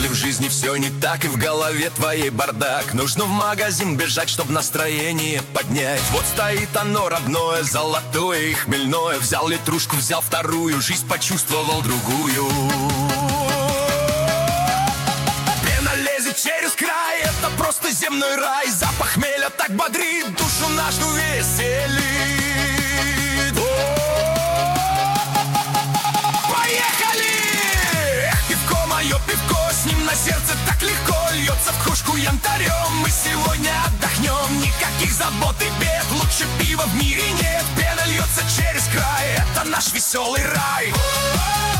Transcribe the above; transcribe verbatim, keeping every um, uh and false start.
в жизни все не так, и в голове твоей бардак. Нужно в магазин бежать, чтобы настроение поднять. Вот стоит оно родное, золотое и хмельное. Взял литрушку, взял вторую, жизнь почувствовал другую. Пена лезет через край, это просто земной рай. Запах хмеля так бодрит, душу нашу веселит. Мое пивко, с ним на сердце так легко льется в кружку янтарем. Мы сегодня отдохнем, никаких забот и бед. Лучше пива в мире нет. Пена льется через край, это наш веселый рай.